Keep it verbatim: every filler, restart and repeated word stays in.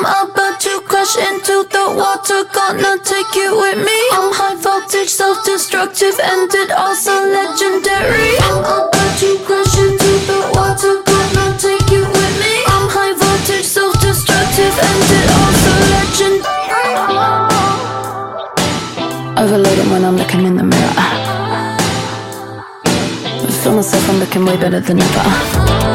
I'm about to crash into the water, gonna take you with me. I'm high voltage, self-destructive, ended also legendary. I'm about to crash into the water, gonna take you with me. I'm high voltage, self-destructive, ended also legendary. Overloading when I'm looking in the mirror. I feel myself, I'm looking way better than ever.